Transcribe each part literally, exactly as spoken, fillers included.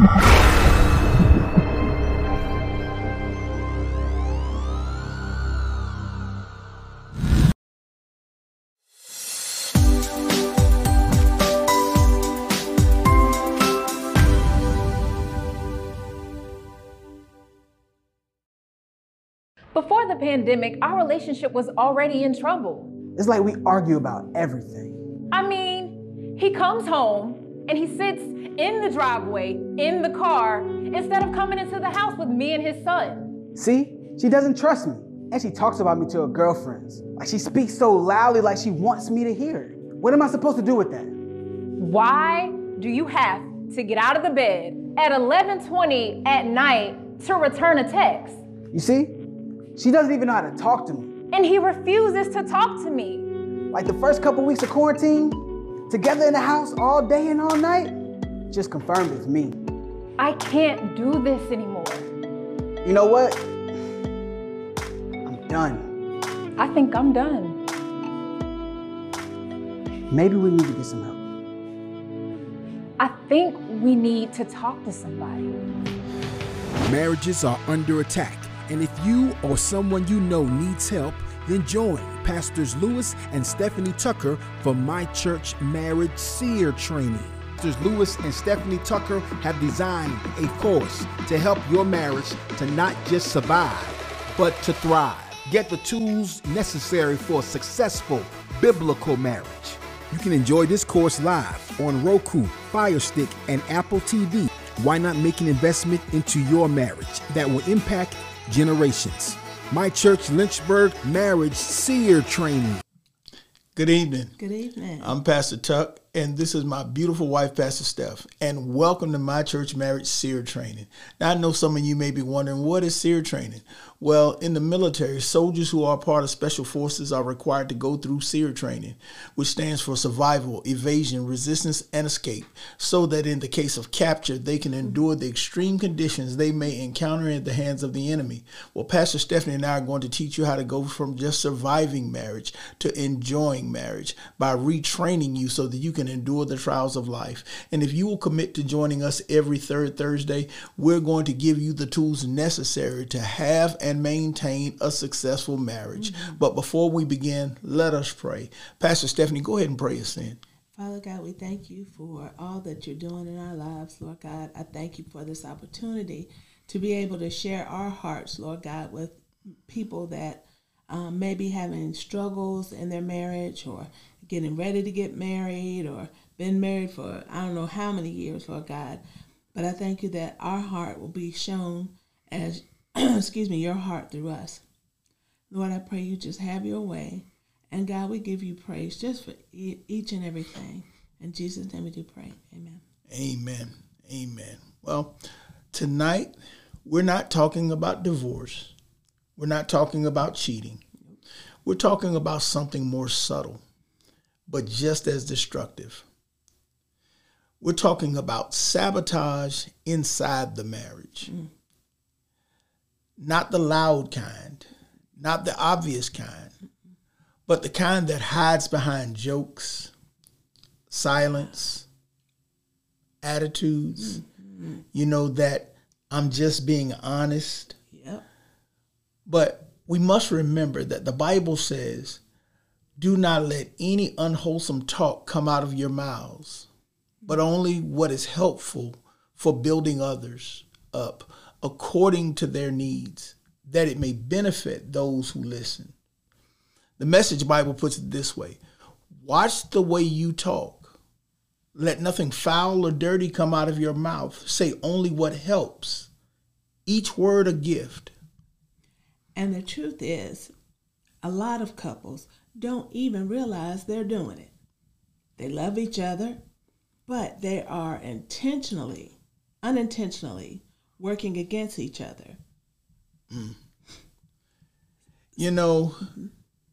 Before the pandemic, our relationship was already in trouble. It's like we argue about everything. I mean, he comes home and he sits in the driveway, in the car, instead of coming into the house with me and his son. See? She doesn't trust me. And she talks about me to her girlfriends. Like she speaks so loudly like she wants me to hear it. What am I supposed to do with that? Why do you have to get out of the bed at eleven twenty at night to return a text? You see? She doesn't even know how to talk to me. And he refuses to talk to me. Like the first couple weeks of quarantine, together in the house all day and all night, just confirmed it's me. I can't do this anymore. You know what? I'm done. I think I'm done. Maybe we need to get some help. I think we need to talk to somebody. Marriages are under attack. And if you or someone you know needs help, then join Pastors Lewis and Stephanie Tucker for My Church Marriage Seer Training. Pastors Lewis and Stephanie Tucker have designed a course to help your marriage to not just survive, but to thrive. Get the tools necessary for a successful biblical marriage. You can enjoy this course live on Roku, Fire Stick, and Apple T V. Why not make an investment into your marriage that will impact generations? My Church Lynchburg Marriage Seer Training. Good evening. Good evening. I'm Pastor Tuck, and this is my beautiful wife, Pastor Steph, and welcome to My Church Marriage Seer Training. Now, I know some of you may be wondering, what is seer training? Well, in the military, soldiers who are part of special forces are required to go through seer training, which stands for survival, evasion, resistance, and escape, so that in the case of capture, they can endure the extreme conditions they may encounter at the hands of the enemy. Well, Pastor Stephanie and I are going to teach you how to go from just surviving marriage to enjoying marriage by retraining you so that you can endure the trials of life. And if you will commit to joining us every third Thursday, we're going to give you the tools necessary to have and maintain a successful marriage. Mm-hmm. But before we begin, let us pray. Pastor Stephanie, go ahead and pray us in. Father God, we thank you for all that you're doing in our lives, Lord God. I thank you for this opportunity to be able to share our hearts, Lord God, with people that um, may be having struggles in their marriage or getting ready to get married or been married for I don't know how many years, Lord God. But I thank you that our heart will be shown as, excuse me, your heart through us. Lord, I pray you just have your way. And God, we give you praise just for e- each and everything. In Jesus' name we do pray. Amen. Amen. Amen. Well, tonight we're not talking about divorce. We're not talking about cheating. We're talking about something more subtle, but just as destructive. We're talking about sabotage inside the marriage. Mm. Not the loud kind, not the obvious kind, but the kind that hides behind jokes, silence, attitudes. Mm-hmm. You know, that I'm just being honest. Yep. But we must remember that the Bible says, do not let any unwholesome talk come out of your mouths, but only what is helpful for building others up according to their needs, that it may benefit those who listen. The Message Bible puts it this way: watch the way you talk. Let nothing foul or dirty come out of your mouth. Say only what helps. Each word a gift. And the truth is, a lot of couples don't even realize they're doing it. They love each other, but they are intentionally, unintentionally working against each other. Mm. You know, mm-hmm.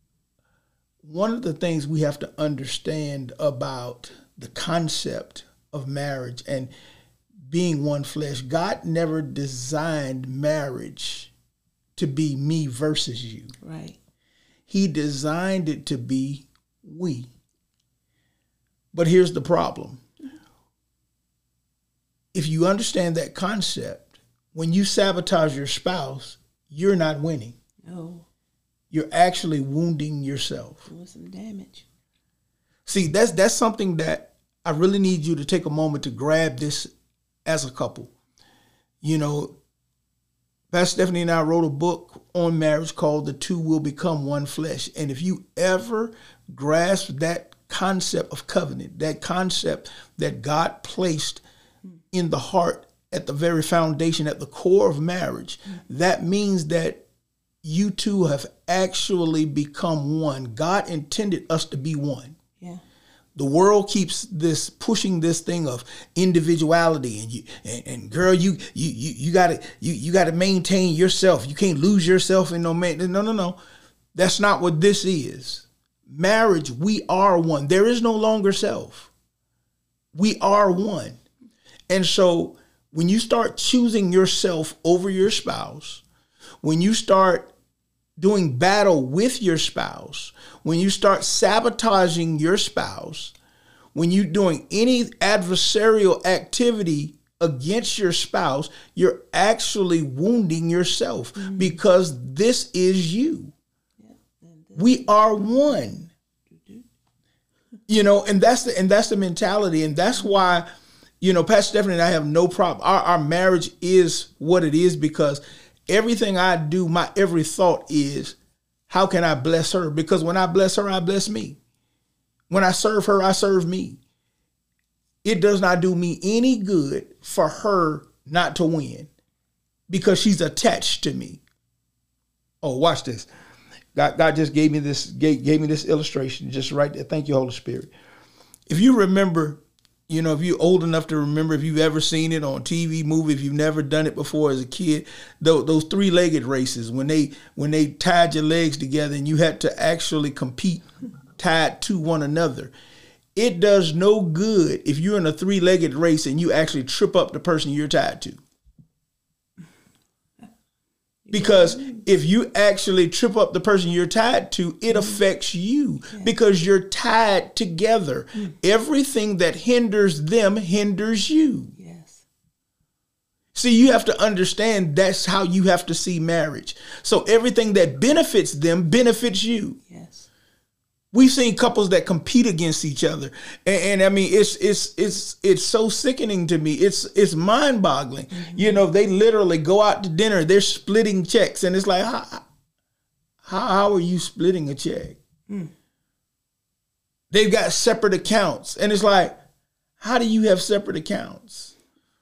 One of the things we have to understand about the concept of marriage and being one flesh, God never designed marriage to be me versus you. Right. He designed it to be we. But here's the problem. if you understand that concept, when you sabotage your spouse, you're not winning. No. You're actually wounding yourself. Doing some damage. See, that's that's something that I really need you to take a moment to grab this as a couple. You know, Pastor Stephanie and I wrote a book on marriage called The Two Will Become One Flesh. And if you ever grasp that concept of covenant, that concept that God placed in the heart at the very foundation, at the core of marriage, that means that you two have actually become one. God intended us to be one. Yeah. The world keeps this pushing this thing of individuality, and you and, and girl, you you you you gotta you you gotta maintain yourself. You can't lose yourself in no man. No, no, no. That's not what this is. Marriage, we are one. There is no longer self. We are one. And so when you start choosing yourself over your spouse, when you start doing battle with your spouse, when you start sabotaging your spouse, when you're doing any adversarial activity against your spouse, you're actually wounding yourself mm-hmm. because this is you. Yeah. We are one. You know, and that's the and that's the mentality, and that's why, you know, Pastor Stephanie and I have no problem. Our, our marriage is what it is because everything I do, my every thought is, how can I bless her? Because when I bless her, I bless me. When I serve her, I serve me. It does not do me any good for her not to win because she's attached to me. Oh, watch this. God, God just gave me this, gave, gave me this illustration just right there. Thank you, Holy Spirit. If you remember, you know, if you're old enough to remember, if you've ever seen it on T V, movie, if you've never done it before as a kid, those, those three-legged races, when they when they tied your legs together and you had to actually compete tied to one another, it does no good if you're in a three-legged race and you actually trip up the person you're tied to. Because if you actually trip up the person you're tied to, it affects you because you're tied together. Everything that hinders them hinders you. Yes. See, you have to understand that's how you have to see marriage. So everything that benefits them benefits you. Yes. We've seen couples that compete against each other. And, and I mean, it's it's it's it's so sickening to me. It's it's mind-boggling. Mm-hmm. You know, they literally go out to dinner, they're splitting checks. And it's like, how, how, how are you splitting a check? Mm. They've got separate accounts. And it's like, how do you have separate accounts?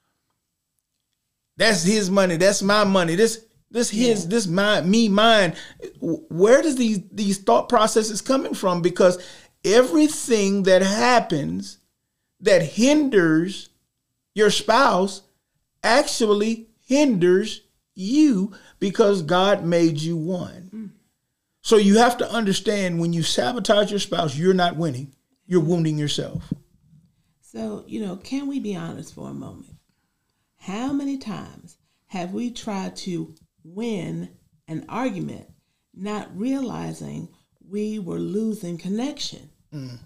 That's his money. That's my money. This This his, yeah. this mine, me, mine. Where does these these thought processes coming from? Because everything that happens that hinders your spouse actually hinders you because God made you one. Mm. So you have to understand when you sabotage your spouse, you're not winning. You're wounding yourself. So, you know, can we be honest for a moment? How many times have we tried to win an argument, not realizing we were losing connection? Mm.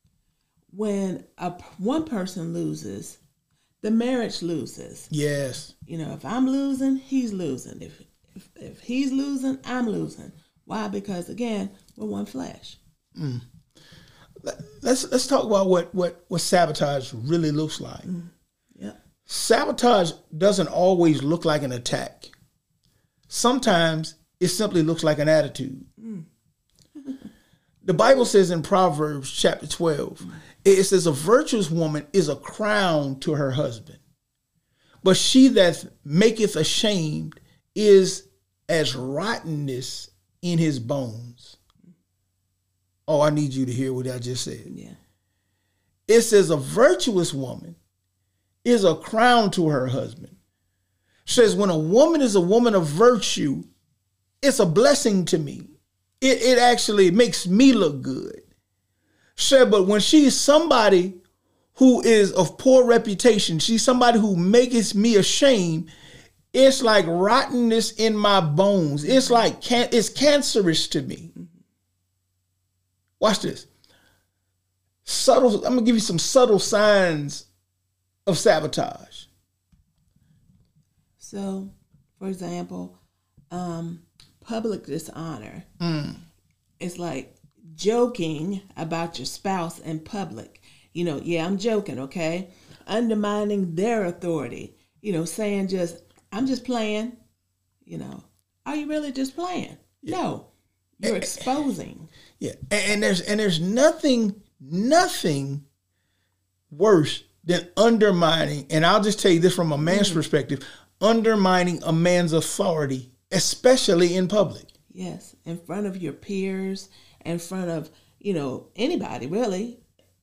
When a, one person loses, the marriage loses. Yes. You know, if I'm losing, he's losing. If, if, if he's losing, I'm losing. Why? Because, again, we're one flesh. Mm. Let's let's talk about what, what, what sabotage really looks like. Mm. Yep. Sabotage doesn't always look like an attack. Sometimes it simply looks like an attitude. Mm. The Bible says in Proverbs chapter twelve, mm. it says a virtuous woman is a crown to her husband, but she that maketh ashamed is as rottenness in his bones. Oh, I need you to hear what I just said. Yeah. It says a virtuous woman is a crown to her husband. Says when a woman is a woman of virtue, it's a blessing to me. It, it actually makes me look good. Said, but when she's somebody who is of poor reputation, she's somebody who makes me ashamed, it's like rottenness in my bones. It's like can- it's cancerous to me. Watch this. Subtle. I'm gonna give you some subtle signs of sabotage. So, for example, um, public dishonor. Mm. It's like joking about your spouse in public. You know, yeah, I'm joking, okay? Undermining their authority. You know, saying just, I'm just playing. You know, are you really just playing? Yeah. No, you're exposing. Yeah, and, and there's and there's nothing, nothing worse than undermining, and I'll just tell you this from a man's mm. perspective, undermining a man's authority, especially in public. Yes, in front of your peers, in front of, you know, anybody, really.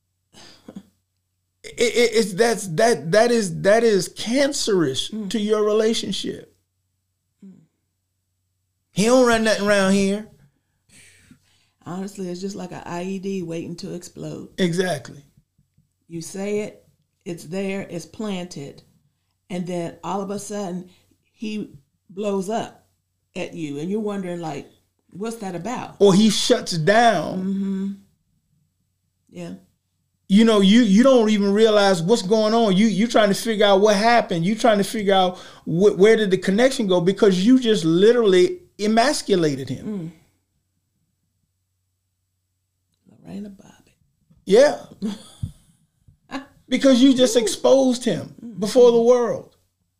it, it, it's that's that that is that is cancerous mm. to your relationship. Mm. He don't run nothing around here. Honestly, it's just like an I E D waiting to explode. Exactly. You say it, it's there, it's planted, and then all of a sudden he blows up at you, and you're wondering, like, what's that about? Or he shuts down. Mm-hmm. Yeah. You know, you you don't even realize what's going on. You you trying to figure out what happened. You trying to figure out wh- where did the connection go, because you just literally emasculated him. Mm. Lorena Bobbitt. Yeah. Because you just exposed him before the world.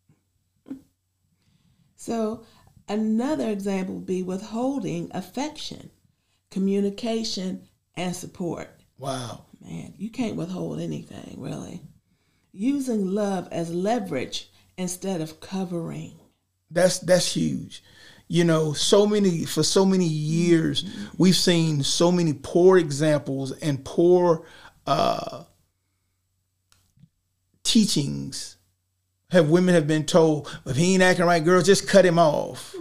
So another example would be withholding affection, communication, and support. Wow. Man, you can't withhold anything, really. Using love as leverage instead of covering. That's that's huge. You know, so many, for so many years, mm-hmm. we've seen so many poor examples and poor uh, teachings. Have women have been told, if he ain't acting right, girls, just cut him off.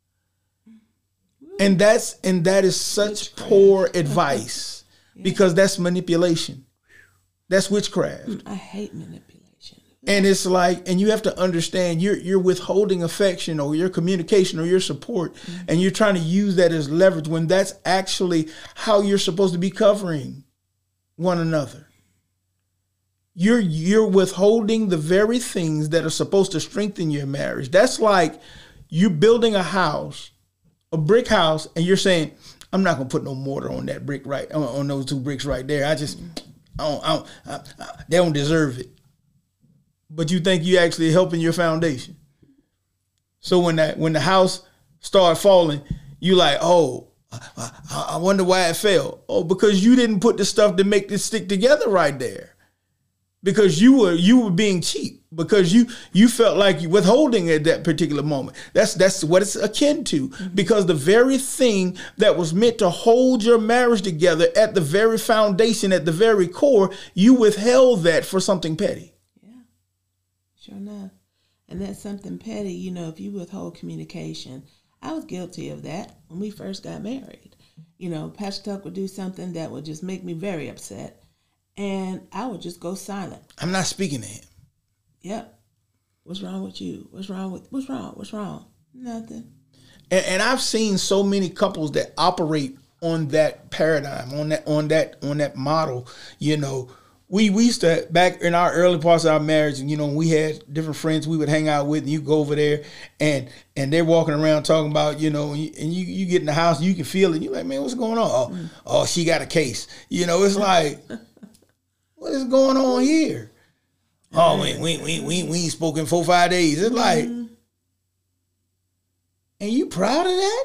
And that's and that is such poor advice, yeah. because that's manipulation. That's witchcraft. I hate manipulation. And it's like, and you have to understand, you're you're withholding affection or your communication or your support, mm-hmm. and you're trying to use that as leverage when that's actually how you're supposed to be covering one another. You're you're withholding the very things that are supposed to strengthen your marriage. That's like you building a house, a brick house, and you're saying, I'm not gonna put no mortar on that brick right on, on those two bricks right there. I just, I don't, I don't I, I, they don't deserve it. But you think you actually helping your foundation. So when that when the house started falling, you like, oh, I, I wonder why it fell. Oh, because you didn't put the stuff to make this stick together right there. Because you were you were being cheap. Because you you felt like you withholding at that particular moment. That's that's what it's akin to. Mm-hmm. Because the very thing that was meant to hold your marriage together at the very foundation, at the very core, you withheld that for something petty. Sure enough. And that's something petty, you know, if you withhold communication. I was guilty of that when we first got married. You know, Pastor Tuck would do something that would just make me very upset, and I would just go silent. I'm not speaking to him. Yep. What's wrong with you? What's wrong with, what's wrong? What's wrong? Nothing. And, and I've seen so many couples that operate on that paradigm, on that, on that, on that model, you know. We we used to, back in our early parts of our marriage, and you know, we had different friends we would hang out with, and you go over there, and and they're walking around talking about, you know, and you, and you, you get in the house, you can feel it. You're like, man, what's going on? Oh, mm. oh, she got a case. You know, it's like, what is going on here? Oh, we we we we we ain't spoken four five days. It's like, mm. and you proud of that?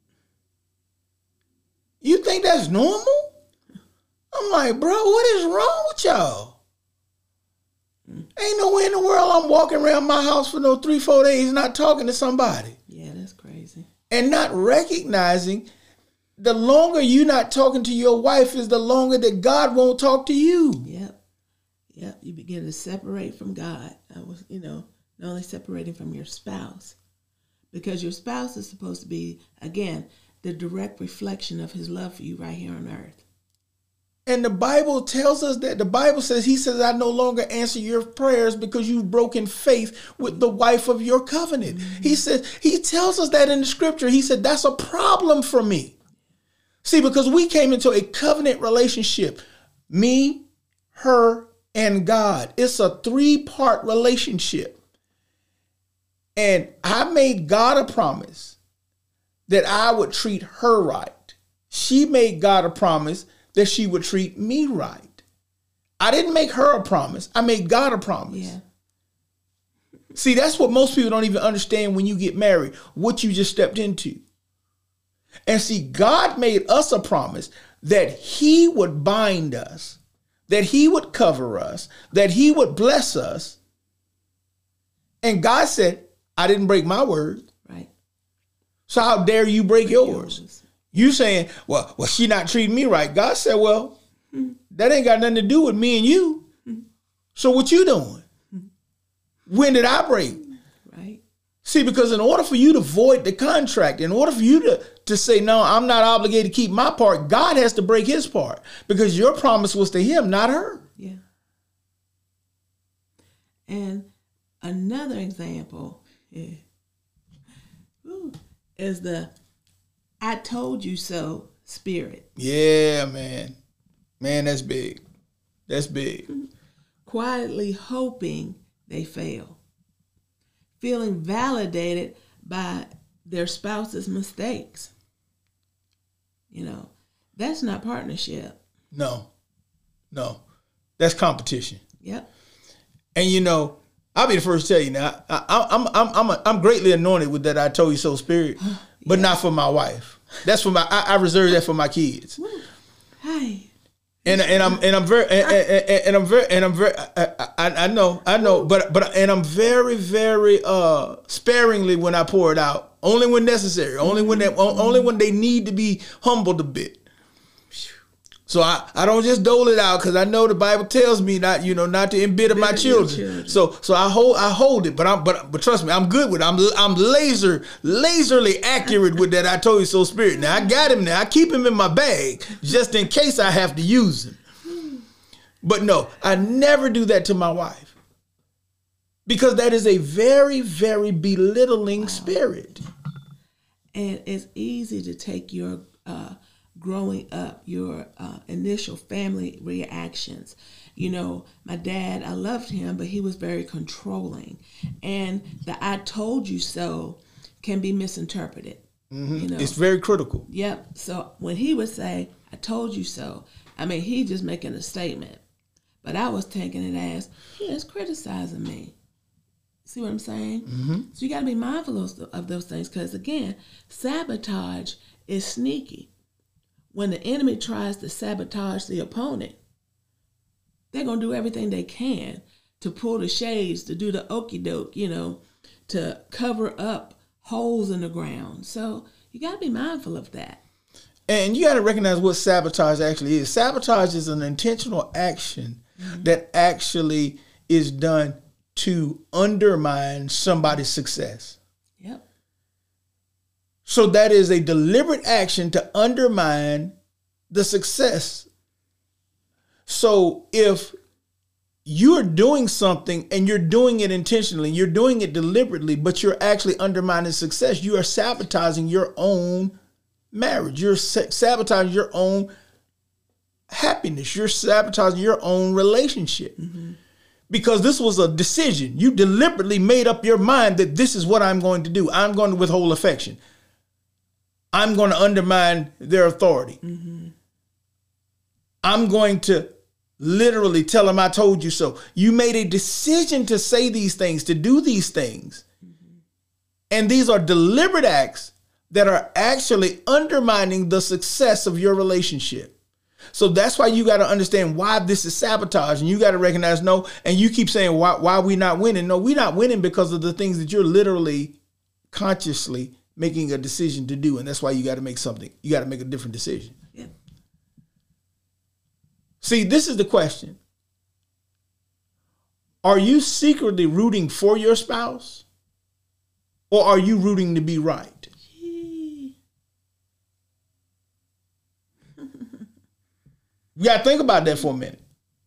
You think that's normal? I'm like, bro, what is wrong with y'all? Mm. Ain't no way in the world I'm walking around my house for no three, four days not talking to somebody. Yeah, that's crazy. And not recognizing the longer you're not talking to your wife is the longer that God won't talk to you. Yep. Yep. You begin to separate from God. I was, you know, not only separating from your spouse, because your spouse is supposed to be, again, the direct reflection of his love for you right here on earth. And the Bible tells us that. The Bible says, he says, I no longer answer your prayers because you've broken faith with the wife of your covenant. Mm-hmm. He said, he tells us that in the scripture. He said, that's a problem for me. See, because we came into a covenant relationship, me, her, and God. It's a three-part relationship. And I made God a promise that I would treat her right. She made God a promise that she would treat me right. I didn't make her a promise. I made God a promise. Yeah. See, that's what most people don't even understand when you get married, what you just stepped into. And see, God made us a promise that he would bind us, that he would cover us, that he would bless us. And God said, I didn't break my word. Right. So how dare you break yours? Yours. You saying, well, well, she not treating me right. God said, well, mm-hmm. that ain't got nothing to do with me and you. Mm-hmm. So what you doing? Mm-hmm. When did I break? Right. See, because in order for you to void the contract, in order for you to, to say, no, I'm not obligated to keep my part, God has to break his part because your promise was to him, not her. Yeah. And another example yeah, ooh, is the I told you so spirit. Yeah, man. Man, that's big. That's big. Quietly hoping they fail. Feeling validated by their spouse's mistakes. You know, that's not partnership. No, no. That's competition. Yep. And you know, I'll be the first to tell you now, I, I, I'm I'm I'm a, I'm greatly anointed with that I told you so spirit, but yeah. not for my wife. That's for my I, I reserve that for my kids. Hi. And and I'm and I'm very and, and, and I'm very and I'm very I, I, I know I know but but and I'm very very uh sparingly when I pour it out, only when necessary, only when they only when they need to be humbled a bit. So I, I don't just dole it out because I know the Bible tells me not you know not to embitter my children. children. So so I hold I hold it, but I'm but but trust me, I'm good with it. I'm I'm laser laserly accurate with that I told you so spirit. Now I got him now. I keep him in my bag just in case I have to use him. But no, I never do that to my wife because that is a very very belittling wow. spirit. And it's easy to take your uh, growing up, your uh, initial family reactions. You know, my dad, I loved him, but he was very controlling. And the I told you so can be misinterpreted. Mm-hmm. You know? It's very critical. Yep. So when he would say, I told you so, I mean, he just making a statement. But I was taking it as, he is criticizing me. See what I'm saying? Mm-hmm. So you got to be mindful of, of those things because, again, sabotage is sneaky. When the enemy tries to sabotage the opponent, they're going to do everything they can to pull the shades, to do the okie doke, you know, to cover up holes in the ground. So you got to be mindful of that. And you got to recognize what sabotage actually is. Sabotage is an intentional action mm-hmm. that actually is done to undermine somebody's success. Yep. So that is a deliberate action to undermine the success. So if you're doing something and you're doing it intentionally, you're doing it deliberately, but you're actually undermining success, you are sabotaging your own marriage. You're sabotaging your own happiness. You're sabotaging your own relationship. Mm-hmm. Because this was a decision. You deliberately made up your mind that this is what I'm going to do. I'm going to withhold affection. I'm going to undermine their authority. Mm-hmm. I'm going to literally tell them I told you so. You made a decision to say these things, to do these things. Mm-hmm. And these are deliberate acts that are actually undermining the success of your relationship. So that's why you got to understand why this is sabotage, and you got to recognize no. And you keep saying why why are we not winning? No, we're not winning because of the things that you're literally consciously making a decision to do, and that's why you got to make something. You got to make a different decision. Yeah. See, this is the question: are you secretly rooting for your spouse, or are you rooting to be right? You got to think about that for a minute.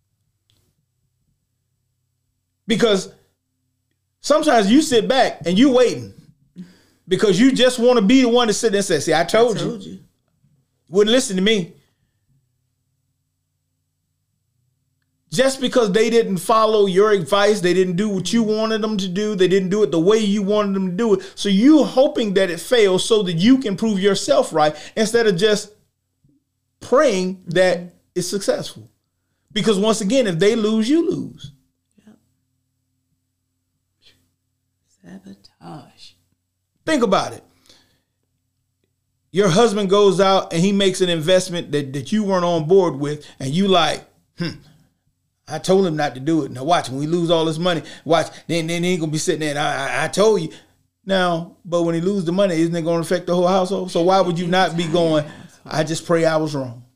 Because sometimes you sit back and you waiting because you just want to be the one to sit there and say, see, I told, I told you. you. Wouldn't listen to me. Just because they didn't follow your advice, they didn't do what you wanted them to do, they didn't do it the way you wanted them to do it. So you hoping that it fails so that you can prove yourself right instead of just praying that it's successful. Because once again, if they lose, you lose. Yep. Sabotage. Think about it. Your husband goes out and he makes an investment that, that you weren't on board with, and you like, hmm, I told him not to do it. Now watch, when we lose all this money, watch, then, then he ain't gonna be sitting there and I, I, I told you. Now, but when he loses the money, isn't it gonna affect the whole household? So why would you not be going, I just pray I was wrong?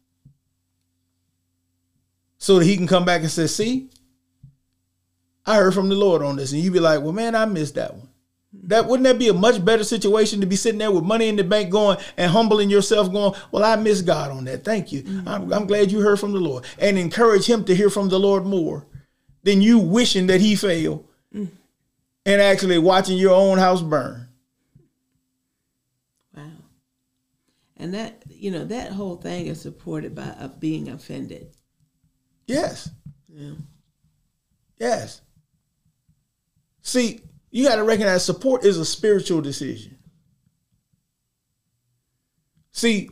So that he can come back and say, see, I heard from the Lord on this. And you be like, well, man, I missed that one. That wouldn't that be a much better situation to be sitting there with money in the bank going and humbling yourself going, well, I miss God on that. Thank you. Mm-hmm. I'm, I'm glad you heard from the Lord, and encourage him to hear from the Lord more than you wishing that he failed mm. and actually watching your own house burn. Wow. And that, you know, that whole thing is supported by uh, being offended. Yes. Yeah. Yes. See, you got to recognize support is a spiritual decision. See,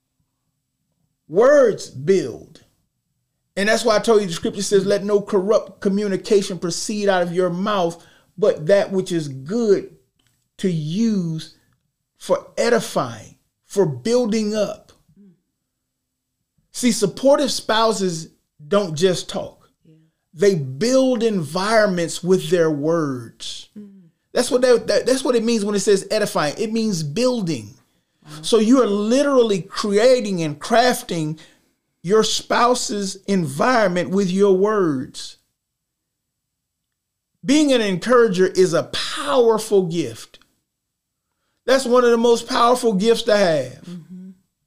words build. And that's why I told you the scripture says, let no corrupt communication proceed out of your mouth, but that which is good to use for edifying, for building up. See, supportive spouses don't just talk. They build environments with their words. Mm. That's what that, that, that's what it means when it says edifying. It means building. Wow. So you are literally creating and crafting your spouse's environment with your words. Being an encourager is a powerful gift. That's one of the most powerful gifts to have. Mm-hmm.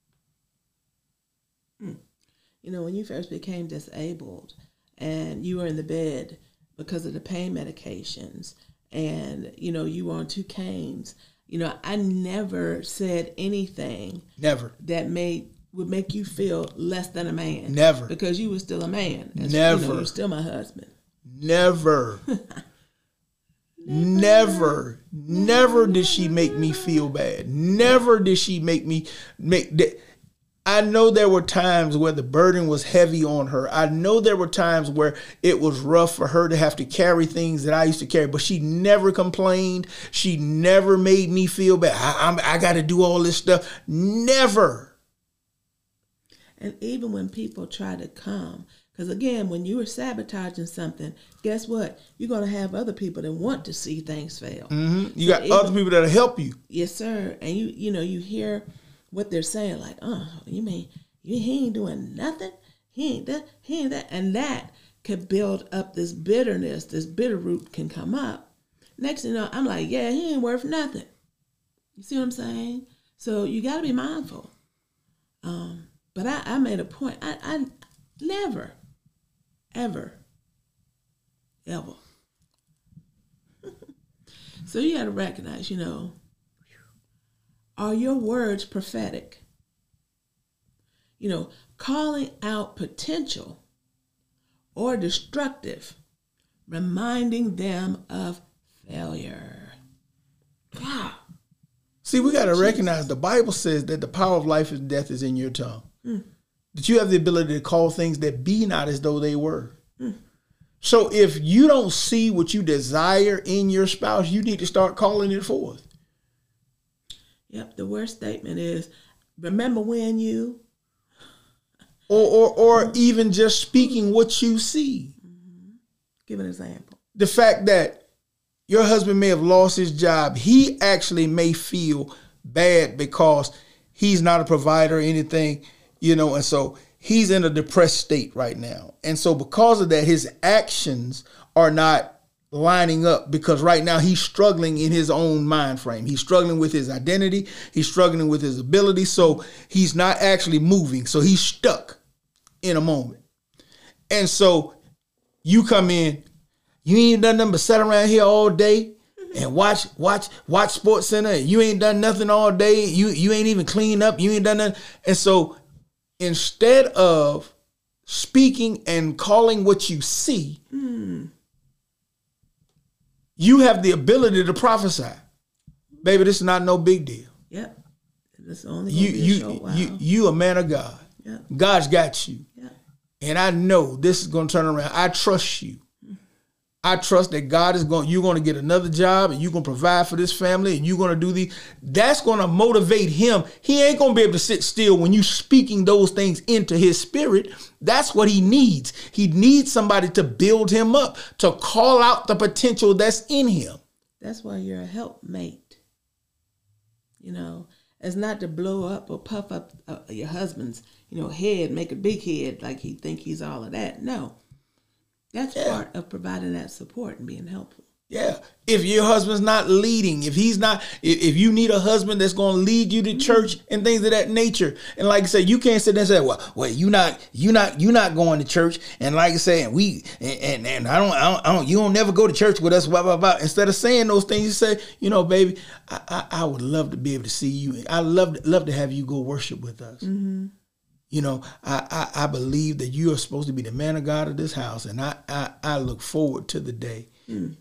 Mm. You know, when you first became disabled, and you were in the bed because of the pain medications, and, you know, you were on two canes, you know, I never said anything never that made would make you feel less than a man. Never. Because you were still a man. As, never. You know, you're still my husband. Never. never. Never. Never did she make me feel bad. Never did she make me make that. I know there were times where the burden was heavy on her. I know there were times where it was rough for her to have to carry things that I used to carry, but she never complained. She never made me feel bad. I, I'm, I got to do all this stuff. Never. And even when people try to come, because again, when you are sabotaging something, guess what? You're going to have other people that want to see things fail. Mm-hmm. You so got even, other people that'll help you. Yes, sir. And you, you know, you hear what they're saying, like, oh, you mean he ain't doing nothing? He ain't that, he ain't that. And that could build up this bitterness, this bitter root can come up. Next thing you know, I'm like, yeah, he ain't worth nothing. You see what I'm saying? So you got to be mindful. Um, but I, I made a point. I, I never, ever, ever. So you got to recognize, you know, are your words prophetic? You know, calling out potential or destructive, reminding them of failure. Wow. See, we got to recognize the Bible says that the power of life and death is in your tongue. Mm. That you have the ability to call things that be not as though they were. Mm. So if you don't see what you desire in your spouse, you need to start calling it forth. Yep, the worst statement is, remember when you... Or or, or even just speaking what you see. Mm-hmm. Give an example. The fact that your husband may have lost his job, he actually may feel bad because he's not a provider or anything, you know, and so he's in a depressed state right now. And so because of that, his actions are not lining up because right now he's struggling in his own mind frame. He's struggling with his identity. He's struggling with his ability. So he's not actually moving. So he's stuck in a moment. And so you come in, you ain't done nothing but sit around here all day and watch, watch, watch Sports Center. You ain't done nothing all day. You, you ain't even cleaned up. You ain't done nothing. And so instead of speaking and calling what you see, Mm. you have the ability to prophesy. Baby, this is not no big deal. Yep. It's only gonna You be a you short while. you you a man of God. Yep. God's got you. Yep. And I know this is going to turn around. I trust you. I trust that God is going, you're going to get another job and you're going to provide for this family and you're going to do these. That's going to motivate him. He ain't going to be able to sit still when you speaking those things into his spirit. That's what he needs. He needs somebody to build him up, to call out the potential that's in him. That's why you're a helpmate. You know, it's not to blow up or puff up uh, your husband's, you know, head, make a big head like he think he's all of that. No. That's Yeah. part of providing that support and being helpful. Yeah. If your husband's not leading, if he's not, if, if you need a husband that's going to lead you to church and things of that nature. And like I said, you can't sit there and say, well, well, you not, you not, you not going to church. And like I said, and we, and, and, and I, don't, I don't, I don't, you don't never go to church with us, blah, blah, blah. Instead of saying those things, you say, you know, baby, I, I, I would love to be able to see you. I love, love to have you go worship with us. Mm-hmm. You know, I, I, I believe that you are supposed to be the man of God of this house. And I, I, I look forward to the day Mm.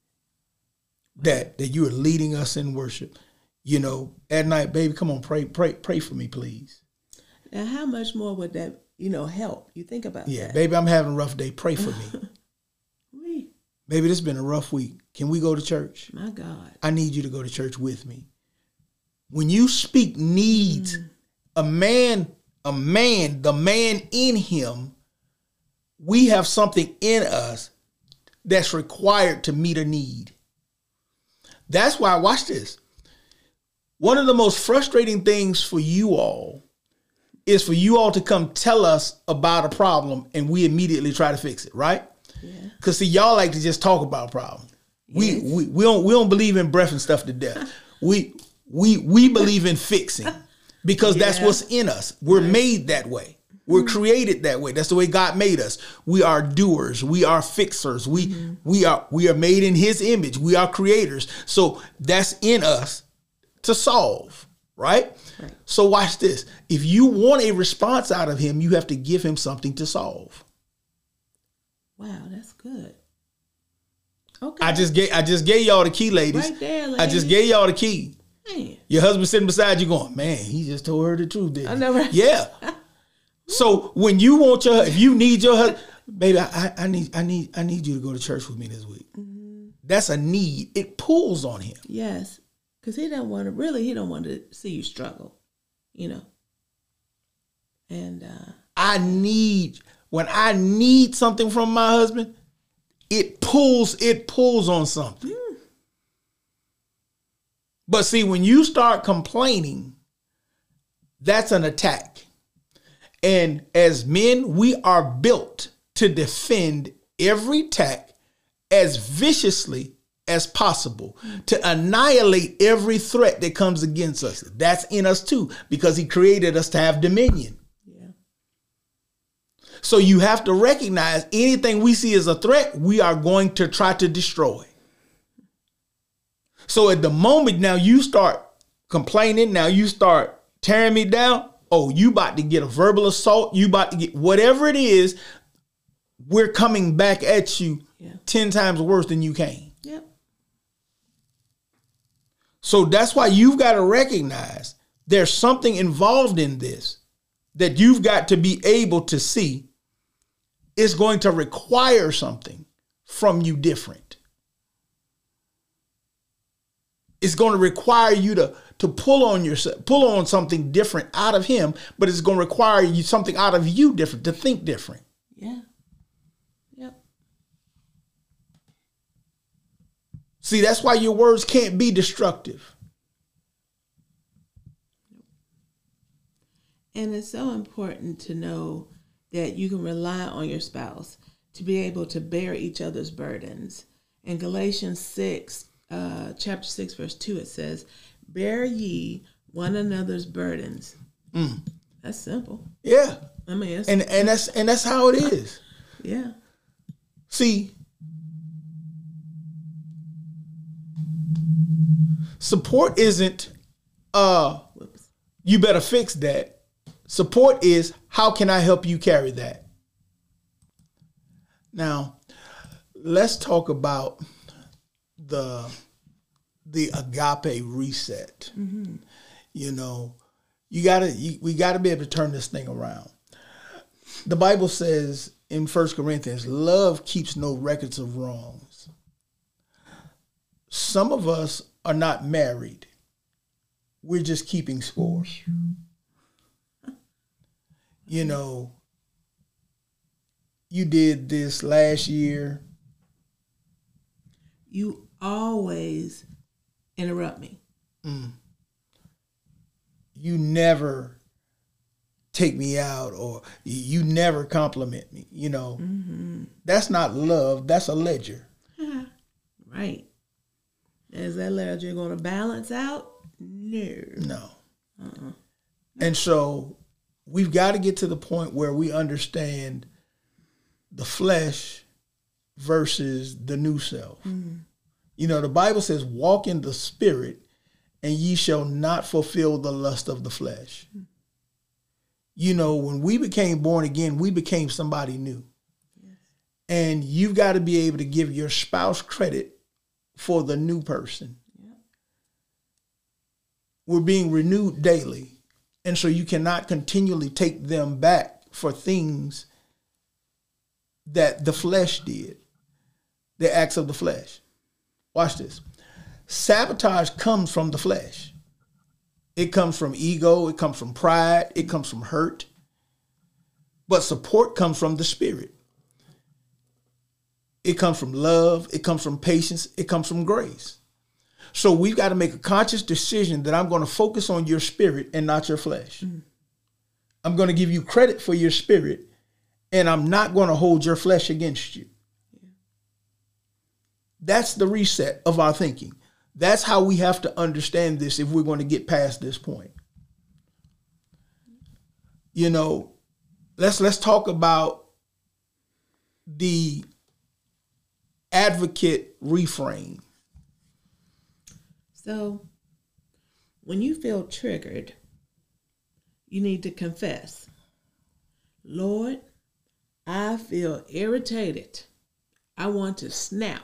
that, that you are leading us in worship. You know, at night, baby, come on, pray, pray, pray for me, please. Now, how much more would that, you know, help? You think about Yeah, that. baby, I'm having a rough day. Pray for me. Oui. Baby, this has been a rough week. Can we go to church? My God. I need you to go to church with me. When you speak needs, Mm. a man, a man, the man in him, we have something in us that's required to meet a need. That's why, watch this. One of the most frustrating things for you all is for you all to come tell us about a problem and we immediately try to fix it, right? Yeah. Because see, y'all like to just talk about a problem. We, Yes. we we don't we don't believe in breathing stuff to death. we we we believe in fixing because that's Yeah. what's in us. We're made that way. We're created that way. That's the way God made us. We are doers. We are fixers. We mm-hmm. we are we are made in his image. We are creators. So that's in us to solve, right? Right. So watch this. If you want a response out of him, you have to give him something to solve. Wow, that's good. Okay. I just gave I just gave y'all the key, ladies. Right there, I just ladies. gave y'all the key. Man. Your husband sitting beside you going, man, he just told her the truth, didn't he? I know, right? Yeah. So when you want your, if you need your husband, baby, I, I need, I need, I need you to go to church with me this week. Mm-hmm. That's a need. It pulls on him. Yes. Because he don't want to, really, he don't want to see you struggle, you know. And uh, I need, when I need something from my husband, it pulls, it pulls on something. Mm. But see, when you start complaining, that's an attack. And as men, we are built to defend every attack as viciously as possible, to annihilate every threat that comes against us. That's in us too, because he created us to have dominion. yeah. So you have to recognize anything we see as a threat, we are going to try to destroy. So at the moment now you start complaining, now you start tearing me down, oh, you about to get a verbal assault, you about to get whatever it is, we're coming back at you Yeah. ten times worse than you came. Yep. So that's why you've got to recognize there's something involved in this that you've got to be able to see is going to require something from you different. It's going to require you to, to pull on yourself, pull on something different out of him, but it's going to require you something out of you different, to think different. Yeah. Yep. See, that's why your words can't be destructive. And it's so important to know that you can rely on your spouse to be able to bear each other's burdens. In Galatians six, uh, chapter six, verse two, it says, bear ye one another's burdens. Mm. That's simple. Yeah. I mean, it's, And and that's and that's how it is. yeah. See, support isn't uh Whoops. you better fix that. Support is, how can I help you carry that? Now, let's talk about the the agape reset. Mm-hmm. You know, you gotta you, we gotta be able to turn this thing around. The Bible says in First Corinthians, love keeps no records of wrongs. Some of us are not married. We're just keeping score. You know, you did this last year. You always interrupt me. Mm. You never take me out, or you never compliment me. You know, mm-hmm. That's not love. That's a ledger. Right. Is that ledger going to balance out? No. No. Uh-uh. And so we've got to get to the point where we understand the flesh versus the new self. Mm-hmm. You know, the Bible says, walk in the spirit and ye shall not fulfill the lust of the flesh. Mm-hmm. You know, when we became born again, we became somebody new. Yes. And you've got to be able to give your spouse credit for the new person. Yeah. We're being renewed daily. And so you cannot continually take them back for things that the flesh did, the acts of the flesh. Watch this. Sabotage comes from the flesh. It comes from ego. It comes from pride. It comes from hurt. But support comes from the spirit. It comes from love. It comes from patience. It comes from grace. So we've got to make a conscious decision that I'm going to focus on your spirit and not your flesh. Mm. I'm going to give you credit for your spirit, and I'm not going to hold your flesh against you. Yeah. That's the reset of our thinking. That's how we have to understand this if we're going to get past this point. You know, let's let's talk about the advocate reframe. So when you feel triggered, you need to confess, Lord, I feel irritated. I want to snap.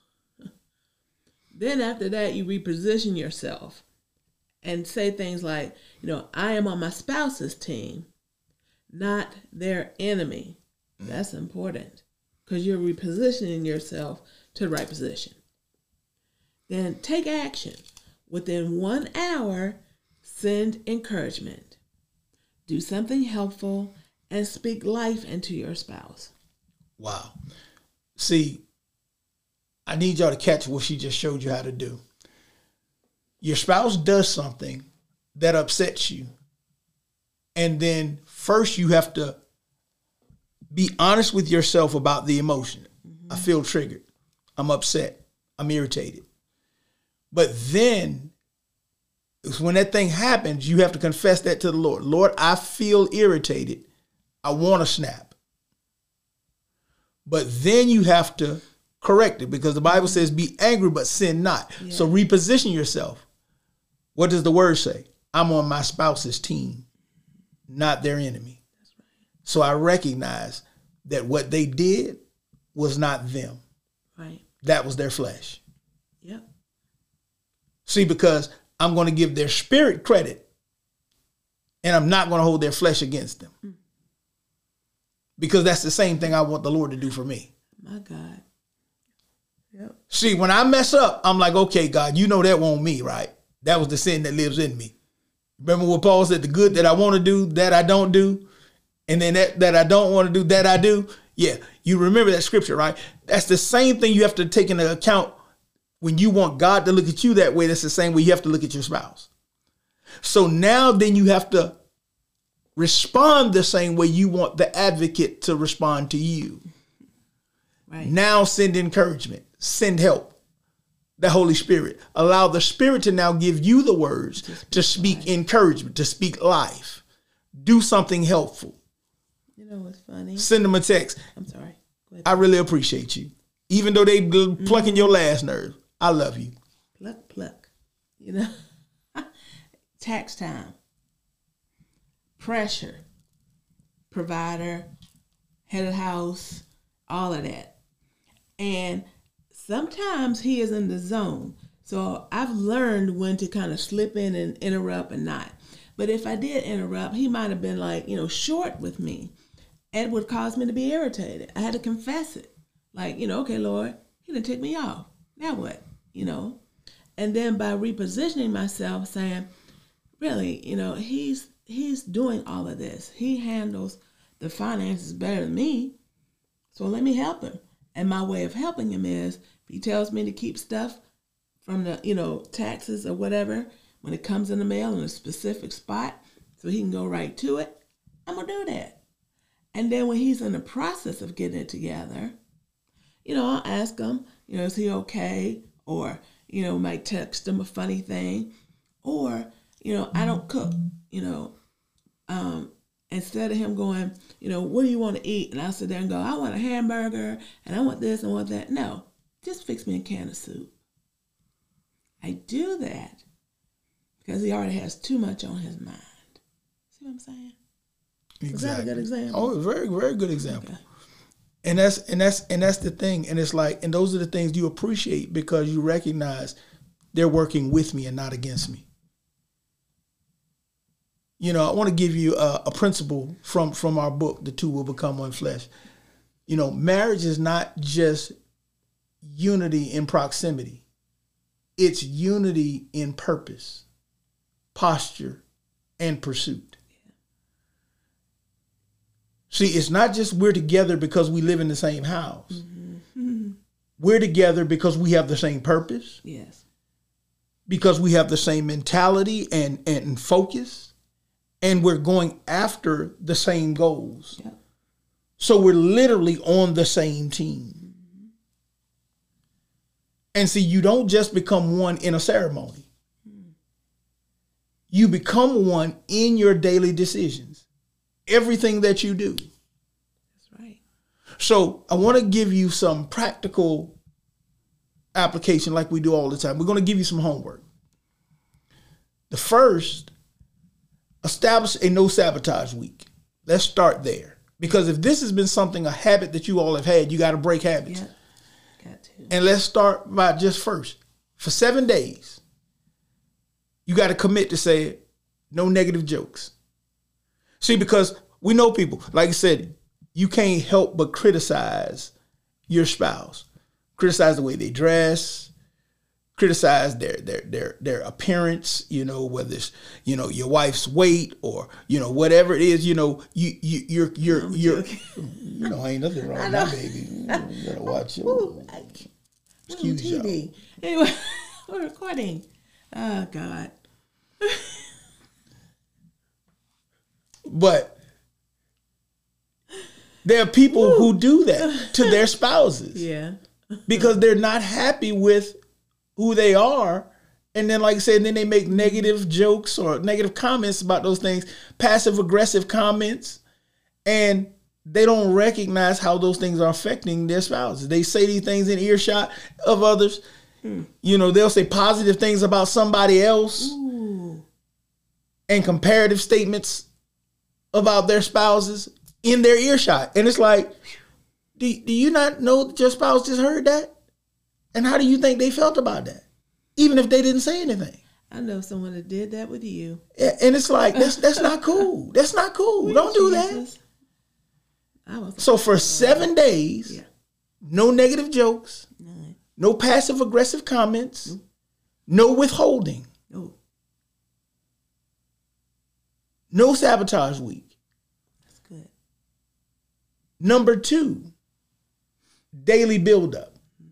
Then after that, you reposition yourself and say things like, you know, I am on my spouse's team, not their enemy. That's important because you're repositioning yourself to the right position. Then take action. Within one hour, send encouragement. Do something helpful and speak life into your spouse. Wow. See, I need y'all to catch what she just showed you how to do. Your spouse does something that upsets you. And then first you have to be honest with yourself about the emotion. Mm-hmm. I feel triggered. I'm upset. I'm irritated. But then when that thing happens, you have to confess that to the Lord. Lord, I feel irritated. I want to snap. But then you have to correct it because the Bible says be angry but sin not. Yeah. So reposition yourself. What does the word say? I'm on my spouse's team, not their enemy. That's right. So I recognize that what they did was not them. Right. That was their flesh. Yep. See, because I'm going to give their spirit credit and I'm not going to hold their flesh against them. Mm. Because that's the same thing I want the Lord to do for me. My God. Yep. See, when I mess up, I'm like, okay, God, you know that won't me, right? That was the sin that lives in me. Remember what Paul said, the good that I want to do, that I don't do. And then that, that I don't want to do, that I do. Yeah, you remember that scripture, right? That's the same thing you have to take into account when you want God to look at you that way. That's the same way you have to look at your spouse. So now then you have to respond the same way you want the advocate to respond to you. Right. Now send encouragement, send help. The Holy Spirit. Allow the Spirit to now give you the words to speak life. Encouragement, to speak life. Do something helpful. You know what's funny? Send them a text. I'm sorry. Go ahead. I really appreciate you. Even though they plucking mm-hmm. your last nerve. I love you. Pluck, pluck. You know? Tax time. Pressure. Provider. Head of the house. all of that. And sometimes he is in the zone. So I've learned when to kind of slip in and interrupt and not. But if I did interrupt, he might have been like, you know, short with me. It would cause me to be irritated. I had to confess it. Like, you know, okay, Lord, he done ticked me off. Now what? You know? And then by repositioning myself, saying, really, you know, he's he's doing all of this. He handles the finances better than me. So let me help him. And my way of helping him is, if he tells me to keep stuff from the, you know, taxes or whatever, when it comes in the mail in a specific spot, so he can go right to it, I'm going to do that. And then when he's in the process of getting it together, you know, I'll ask him, you know, is he okay? Or, you know, might text him a funny thing. Or, you know, I don't cook, you know. Um, instead of him going, you know, what do you want to eat? And I'll sit there and go, I want a hamburger, and I want this and I want that. No, just fix me a can of soup. I do that because he already has too much on his mind. See what I'm saying? Exactly. Is that a good example? Oh, very, very good example. Okay. And that's and that's and that's the thing. And it's like, and those are the things you appreciate because you recognize they're working with me and not against me. You know, I want to give you a, a principle from, from our book, The Two Will Become One Flesh. You know, marriage is not just unity in proximity. It's unity in purpose, posture, and pursuit. Yeah. See, it's not just we're together because we live in the same house. Mm-hmm. We're together because we have the same purpose. Yes. Because we have the same mentality and, and focus. And we're going after the same goals. Yep. So we're literally on the same team. Mm-hmm. And see, you don't just become one in a ceremony. Mm. You become one in your daily decisions. Everything that you do. That's right. So I want to give you some practical application like we do all the time. We're going to give you some homework. The first, establish a no sabotage week. Let's start there. Because if this has been something, a habit that you all have had, you got to break habits. Yep. Got to. And let's start by just first. For seven days, you got to commit to say no negative jokes. See, because we know people, like I said, you can't help but criticize your spouse. Criticize the way they dress. Criticize their their their their appearance, you know, whether it's, you know, your wife's weight or, you know, whatever it is, you know, you you you're you're I'm you're joking. you know, ain't nothing wrong with my baby. You gotta watch it. Ooh, I, Excuse T V. y'all. Anyway, we're recording. Oh God. But there are people Ooh. who do that to their spouses. Yeah. Because they're not happy with who they are. And then, like I said, then they make negative jokes or negative comments about those things, passive aggressive comments, and they don't recognize how those things are affecting their spouses. They say these things in earshot of others. Hmm. You know, they'll say positive things about somebody else. Ooh. And comparative statements about their spouses in their earshot. And it's like, do, do you not know that your spouse just heard that? And how do you think they felt about that? Even if they didn't say anything. I know someone that did that with you. And it's like, that's that's not cool. That's not cool. Wait, Don't do Jesus. that. I was so for seven days, yeah. no negative jokes, None. no passive aggressive comments, nope. no withholding, nope. no sabotage week. That's good. Number two, daily buildup.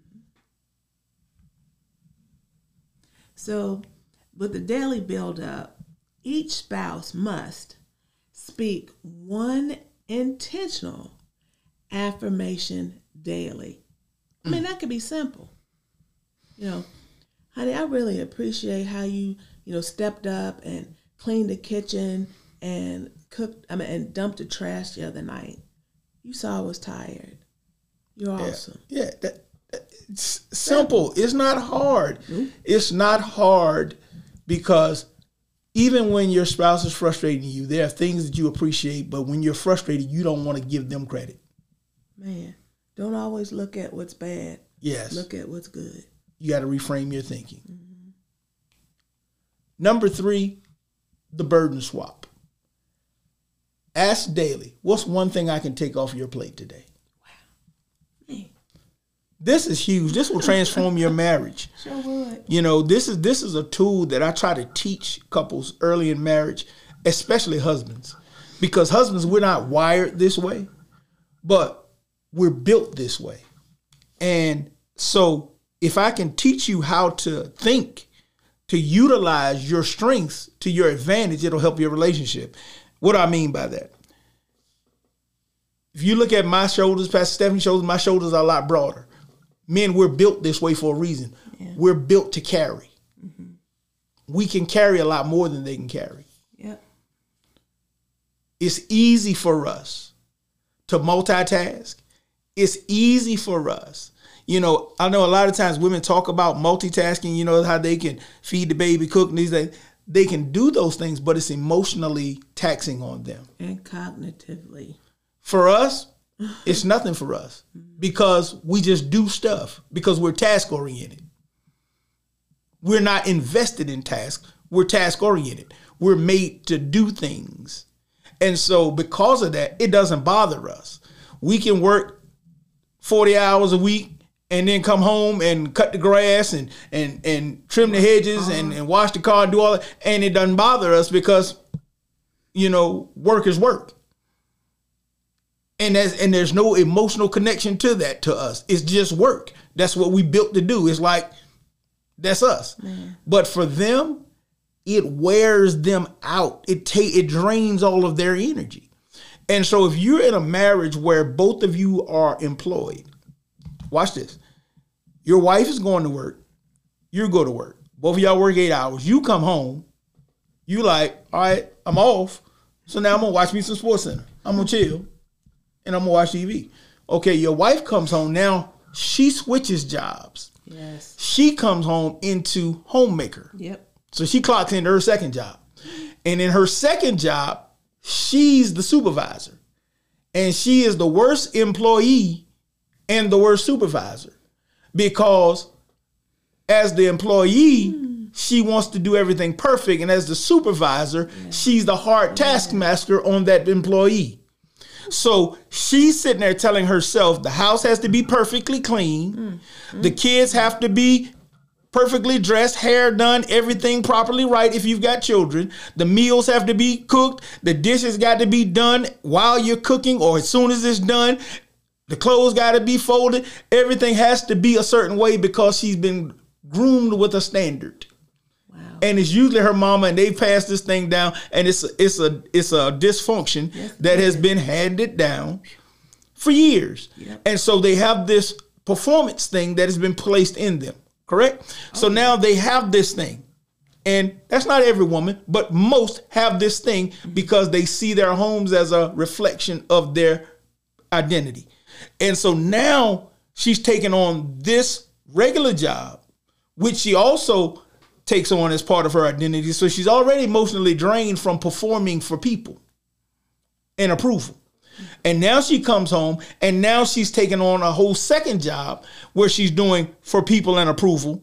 So with the daily build-up, each spouse must speak one intentional affirmation daily. I mean, that could be simple. You know, honey, I really appreciate how you, you know, stepped up and cleaned the kitchen and cooked, I mean, and dumped the trash the other night. You saw I was tired. You're awesome. Yeah, yeah that, it's simple. It's not hard. Mm-hmm. It's not hard because even when your spouse is frustrating you, there are things that you appreciate, but when you're frustrated, you don't want to give them credit. Man. Don't always look at what's bad. Yes. Look at what's good. You got to reframe your thinking. Mm-hmm. Number three, the burden swap. Ask daily, what's one thing I can take off your plate today? Wow. Man. This is huge. This will transform your marriage. Sure would. You know, this is this is a tool that I try to teach couples early in marriage, especially husbands. Because husbands, we're not wired this way, but we're built this way. And so if I can teach you how to think, to utilize your strengths to your advantage, it'll help your relationship. What do I mean by that? If you look at my shoulders, Pastor Stephanie's shoulders, my shoulders are a lot broader. Men, we're built this way for a reason. Yeah. We're built to carry. Mm-hmm. We can carry a lot more than they can carry. Yep. It's easy for us to multitask. It's easy for us. You know, I know a lot of times women talk about multitasking, you know, how they can feed the baby, cook, and these things. They can do those things, but it's emotionally taxing on them. And cognitively. For us, it's nothing for us because we just do stuff because we're task oriented. We're not invested in tasks. We're task oriented. We're made to do things. And so because of that, it doesn't bother us. We can work forty hours a week and then come home and cut the grass and and, and trim the hedges and, and wash the car and do all that. And it doesn't bother us because, you know, work is work. And there's, and there's no emotional connection to that to us. It's just work. That's what we built to do. It's like, that's us. Man. But for them, it wears them out. It ta- it drains all of their energy. And so if you're in a marriage where both of you are employed, watch this. Your wife is going to work. You go to work. Both of y'all work eight hours. You come home. You like, all right, I'm off. So now I'm going to watch me some SportsCenter. I'm going to chill. And I'm going to watch T V. Okay, your wife comes home. Now she switches jobs. Yes. She comes home into homemaker. Yep. So she clocks into her second job. And in her second job, she's the supervisor. And she is the worst employee and the worst supervisor. Because as the employee, mm. she wants to do everything perfect. And as the supervisor, yeah. she's the hard yeah. taskmaster on that employee. So she's sitting there telling herself the house has to be perfectly clean. Mm. The kids have to be perfectly dressed, hair done, everything properly right if you've got children. The meals have to be cooked. The dishes got to be done while you're cooking or as soon as it's done. The clothes got to be folded. Everything has to be a certain way because she's been groomed with a standard. And it's usually her mama, and they pass this thing down, and it's a, it's a it's a dysfunction yes, that has been handed down for years. Yep. And so they have this performance thing that has been placed in them, correct? Oh, so now they have this thing, and that's not every woman, but most have this thing because they see their homes as a reflection of their identity. And so now she's taking on this regular job, which she also takes on as part of her identity. So she's already emotionally drained from performing for people and approval. And now she comes home and now she's taking on a whole second job where she's doing for people and approval.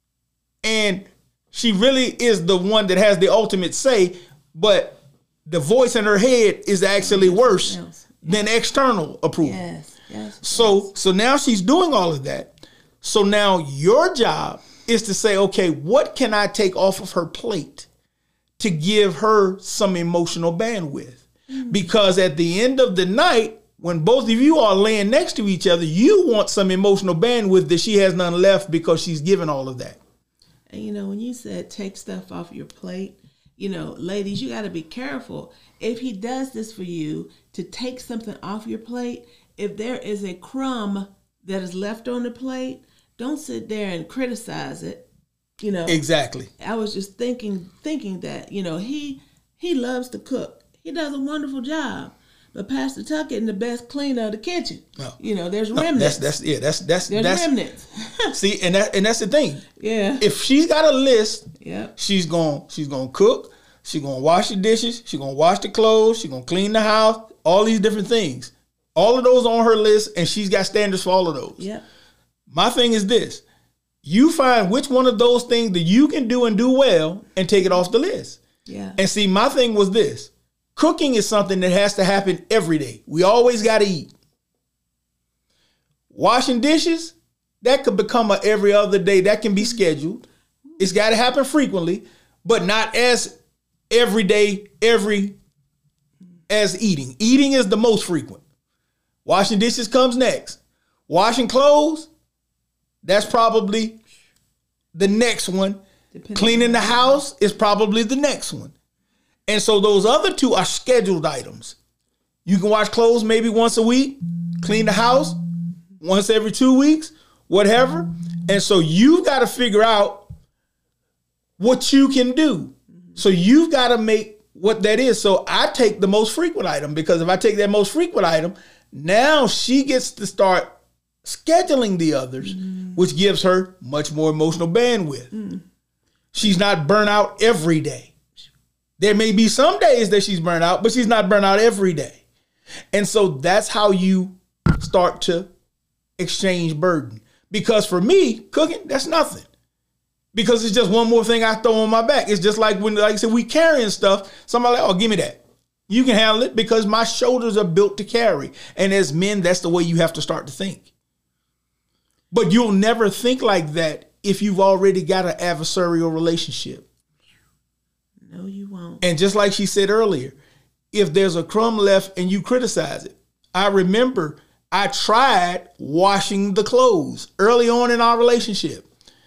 And she really is the one that has the ultimate say, but the voice in her head is actually worse yes. than external approval. Yes. Yes. So, yes. so now she's doing all of that. So now your job is to say, okay, what can I take off of her plate to give her some emotional bandwidth? Mm-hmm. Because at the end of the night, when both of you are laying next to each other, you want some emotional bandwidth that she has none left because she's given all of that. And you know, when you said take stuff off your plate, you know, ladies, you got to be careful. If he does this for you to take something off your plate, if there is a crumb that is left on the plate, don't sit there and criticize it, you know. Exactly. I was just thinking, thinking that, you know, he he loves to cook. He does a wonderful job. But Pastor Tucker isn't the best cleaner of the kitchen. No. You know, there's no, remnants. That's that's yeah. That's that's there's that's, remnants. See, and that and that's the thing. Yeah. If she's got a list, yeah, she's gonna she's gonna cook. She's gonna wash the dishes. She's gonna wash the clothes. She's gonna clean the house. All these different things. All of those on her list, and she's got standards for all of those. Yep. My thing is this. You find which one of those things that you can do and do well and take it off the list. Yeah. And see, my thing was this. Cooking is something that has to happen every day. We always got to eat. Washing dishes, that could become a every other day. That can be scheduled. It's got to happen frequently, but not as every day, every as eating. Eating is the most frequent. Washing dishes comes next. Washing clothes, that's probably the next one. Depending Cleaning the house is probably the next one. And so those other two are scheduled items. You can wash clothes maybe once a week, clean the house once every two weeks, whatever. And so you've got to figure out what you can do. So you've got to make what that is. So I take the most frequent item, because if I take that most frequent item, now she gets to start scheduling the others, mm. which gives her much more emotional bandwidth. Mm. She's not burnt out every day. There may be some days that she's burnt out, but she's not burnt out every day. And so that's how you start to exchange burden. Because for me, cooking, that's nothing. Because it's just one more thing I throw on my back. It's just like when, like I said, we carrying stuff. Somebody like, oh, give me that. You can handle it because my shoulders are built to carry. And as men, that's the way you have to start to think. But you'll never think like that if you've already got an adversarial relationship. No, you won't. And just like she said earlier, if there's a crumb left and you criticize it. I remember I tried washing the clothes early on in our relationship.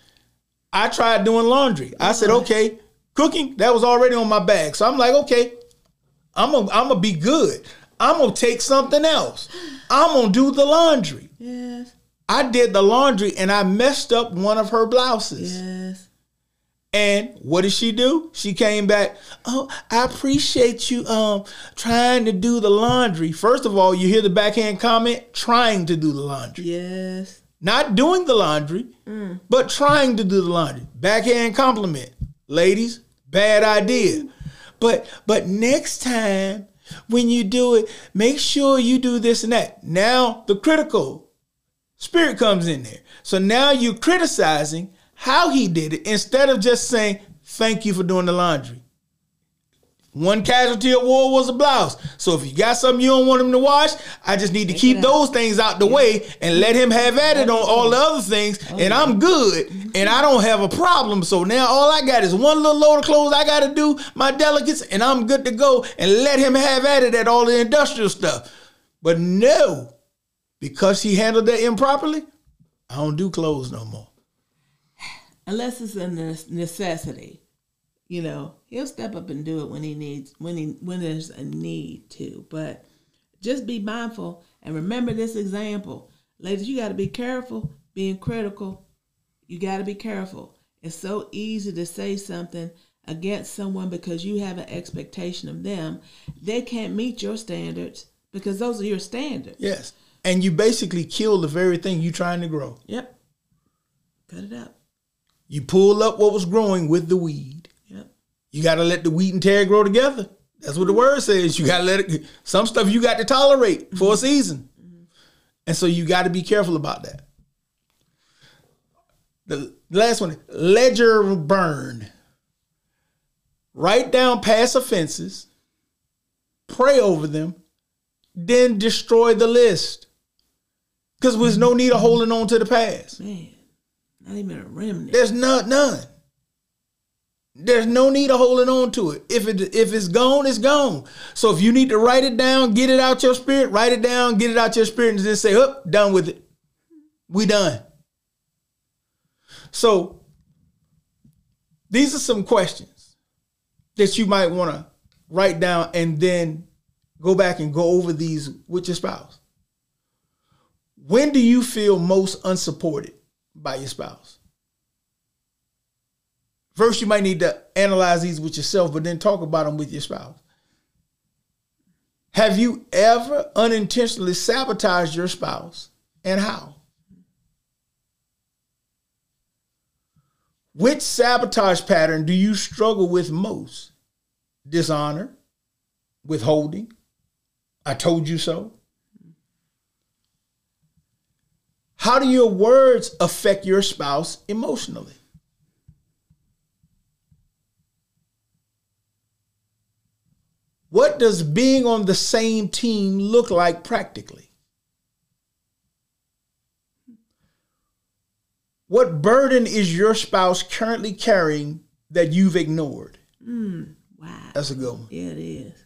I tried doing laundry. I said, okay, cooking, that was already on my bag. So I'm like, okay, I'm gonna I'm gonna be good. I'm gonna take something else. I'm gonna do the laundry. Yes. I did the laundry and I messed up one of her blouses. Yes. And what did she do? She came back, oh, I appreciate you um trying to do the laundry. First of all, you hear the backhand comment, trying to do the laundry. Yes. Not doing the laundry, mm. but trying to do the laundry. Backhand compliment. Ladies, bad idea. But but next time when you do it, make sure you do this and that. Now the critical spirit comes in there. So now you're criticizing how he did it instead of just saying, thank you for doing the laundry. One casualty of war was a blouse. So if you got something you don't want him to wash, I just need to Take keep those things out the yeah. way and let him have at it on all the other things. Oh, and I'm good and I don't have a problem. So now all I got is one little load of clothes I got to do, my delicates, and I'm good to go, and let him have at it at all the industrial stuff. But no, because he handled that improperly, I don't do clothes no more. Unless it's a necessity, you know, he'll step up and do it when he needs, when he when there's a need to. But just be mindful and remember this example, ladies. You got to be careful being critical. You got to be careful. It's so easy to say something against someone because you have an expectation of them. They can't meet your standards because those are your standards. Yes, and you basically kill the very thing you're trying to grow. Yep. Cut it up. You pull up what was growing with the weed. Yep. You got to let the wheat and tare grow together. That's what the word says. You got to let it, some stuff you got to tolerate mm-hmm. for a season. Mm-hmm. And so you got to be careful about that. The last one, ledger burn. Write down past offenses, pray over them, then destroy the list. Because there's no need of holding on to the past. Man. Not even a remnant. There's not none. There's no need of holding on to it. If it if it's gone, it's gone. So if you need to write it down, get it out your spirit, write it down, get it out your spirit, and just say, "Up, oh, done with it. We done." So these are some questions that you might want to write down and then go back and go over these with your spouse. When do you feel most unsupported by your spouse? First, you might need to analyze these with yourself, but then talk about them with your spouse. Have you ever unintentionally sabotaged your spouse, and how? Which sabotage pattern do you struggle with most? Dishonor, withholding, I told you so, How do your words affect your spouse emotionally? What does being on the same team look like practically? What burden is your spouse currently carrying that you've ignored? Mm, wow. That's a good one. Yeah, it is.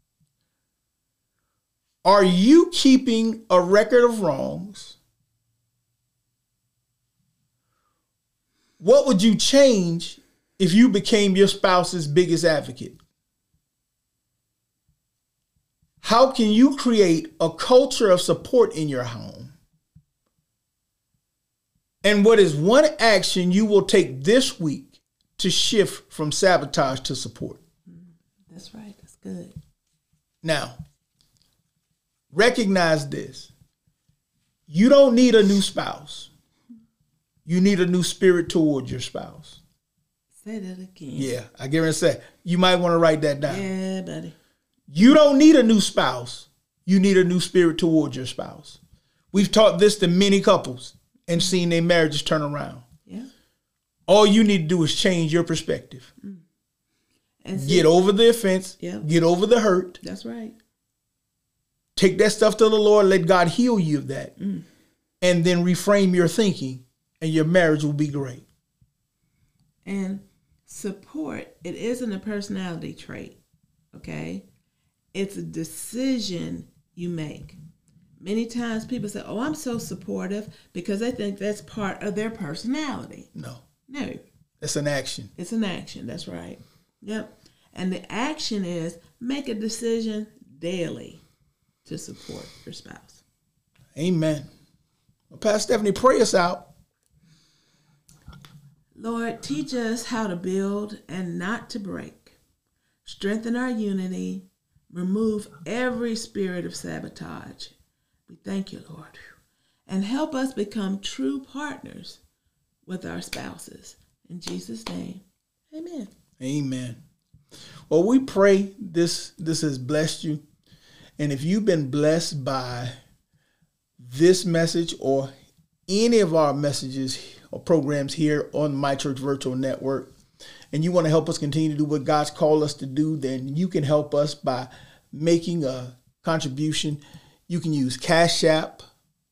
Are you keeping a record of wrongs? What would you change if you became your spouse's biggest advocate? How can you create a culture of support in your home? And what is one action you will take this week to shift from sabotage to support? That's right. That's good. Now, recognize this. You don't need a new spouse. You need a new spirit towards your spouse. Say that again. Yeah, I guarantee say you might want to write that down. Yeah, buddy. You don't need a new spouse. You need a new spirit towards your spouse. We've taught this to many couples and seen their marriages turn around. Yeah. All you need to do is change your perspective. Mm. And see, get over the offense. Yeah. Get over the hurt. That's right. Take that stuff to the Lord. Let God heal you of that. Mm. And then reframe your thinking, and your marriage will be great. And support, it isn't a personality trait, okay? It's a decision you make. Many times people say, oh, I'm so supportive because they think that's part of their personality. No. No. It's an action. It's an action. That's right. Yep. And the action is make a decision daily to support your spouse. Amen. Well, Pastor Stephanie, pray us out. Lord, teach us how to build and not to break. Strengthen our unity. Remove every spirit of sabotage. We thank you, Lord. And help us become true partners with our spouses. In Jesus' name, amen. Amen. Well, we pray this, this has blessed you. And if you've been blessed by this message or any of our messages or programs here on My Church Virtual Network, and you want to help us continue to do what God's called us to do, then you can help us by making a contribution. You can use Cash App,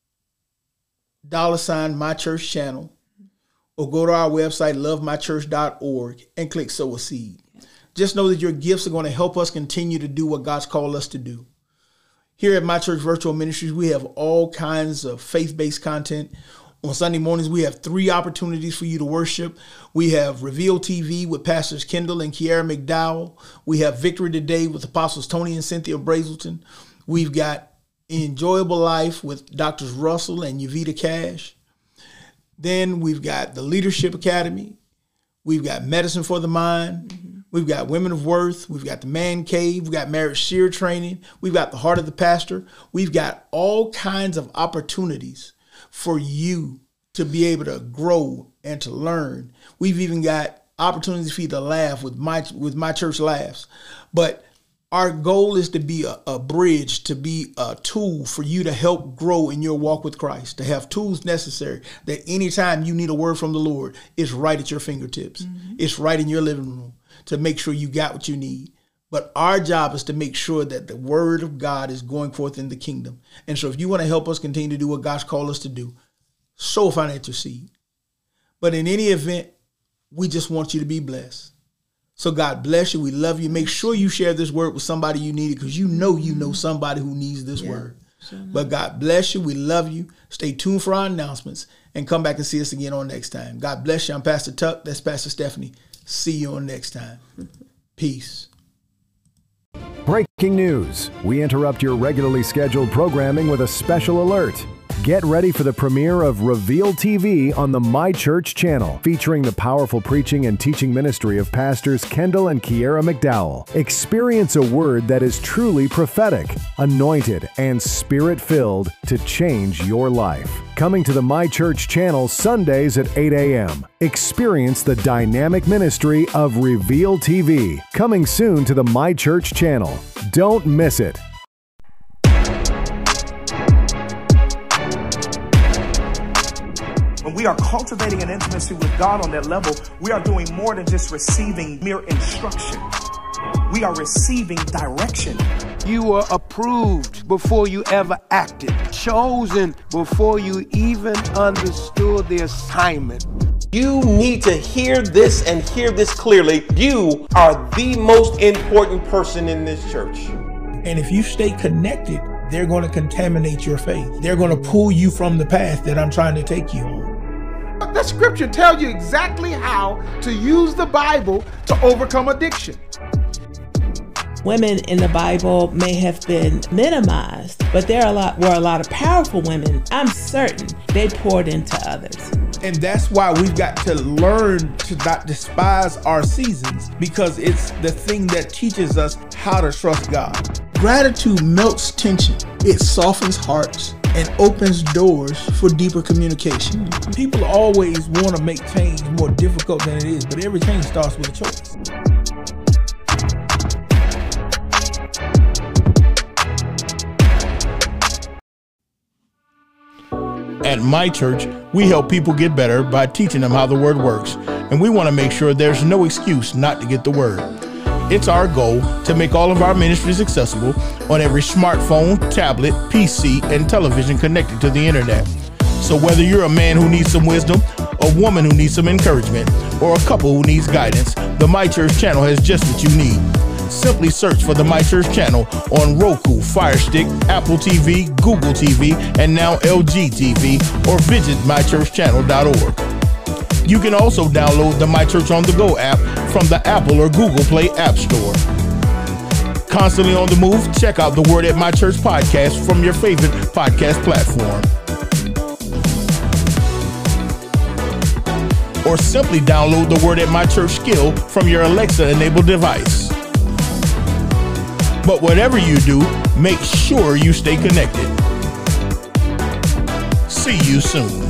dollar sign My Church Channel, or go to our website, love my church dot org, and click Sow a Seed. Just know that your gifts are going to help us continue to do what God's called us to do. Here at My Church Virtual Ministries, we have all kinds of faith-based content. On Sunday mornings, we have three opportunities for you to worship. We have Reveal T V with Pastors Kendall and Kiara McDowell. We have Victory Today with Apostles Tony and Cynthia Brazelton. We've got Enjoyable Life with Doctors Russell and Yvita Cash. Then we've got the Leadership Academy. We've got Medicine for the Mind. Mm-hmm. We've got Women of Worth. We've got the Man Cave. We've got Marriage Seer Training. We've got the Heart of the Pastor. We've got all kinds of opportunities for you to be able to grow and to learn. We've even got opportunities for you to laugh with my with my church laughs. But our goal is to be a, a bridge, to be a tool for you to help grow in your walk with Christ, to have tools necessary that anytime you need a word from the Lord, it's right at your fingertips. Mm-hmm. It's right in your living room to make sure you got what you need. But our job is to make sure that the word of God is going forth in the kingdom. And so if you want to help us continue to do what God's called us to do, sow a financial seed. But in any event, we just want you to be blessed. So God bless you. We love you. Make sure you share this word with somebody you need it, because you know you know somebody who needs this yeah, word. Sure but God bless you. We love you. Stay tuned for our announcements and come back and see us again on next time. God bless you. I'm Pastor Tuck. That's Pastor Stephanie. See you on next time. Peace. Breaking news. We interrupt your regularly scheduled programming with a special alert. Get ready for the premiere of Reveal T V on the My Church channel, featuring the powerful preaching and teaching ministry of Pastors Kendall and Kiara McDowell. Experience a word that is truly prophetic, anointed, and spirit-filled to change your life. Coming to the My Church channel Sundays at eight a.m. Experience the dynamic ministry of Reveal T V. Coming soon to the My Church channel. Don't miss it. and we are cultivating an intimacy with God on that level, we are doing more than just receiving mere instruction. We are receiving direction. You were approved before you ever acted, chosen before you even understood the assignment. You need to hear this and hear this clearly. You are the most important person in this church. And if you stay connected, they're going to contaminate your faith. They're going to pull you from the path that I'm trying to take you on. The scripture tells you exactly how to use the Bible to overcome addiction. Women in the Bible may have been minimized, but there are a lot, were a lot of powerful women. I'm certain they poured into others. And that's why we've got to learn to not despise our seasons, because it's the thing that teaches us how to trust God. Gratitude melts tension. It softens hearts and opens doors for deeper communication. People always want to make change more difficult than it is, but every change starts with a choice. At My Church, we help people get better by teaching them how the Word works, and we want to make sure there's no excuse not to get the Word. It's our goal to make all of our ministries accessible on every smartphone, tablet, P C, and television connected to the internet. So whether you're a man who needs some wisdom, a woman who needs some encouragement, or a couple who needs guidance, the My Church channel has just what you need. Simply search for the My Church channel on Roku, Fire Stick, Apple T V, Google T V, and now L G T V, or visit my church channel dot org. You can also download the My Church on the Go app from the Apple or Google Play App Store. Constantly on the move, check out the Word at My Church podcast from your favorite podcast platform. Or simply download the Word at My Church skill from your Alexa-enabled device. But whatever you do, make sure you stay connected. See you soon.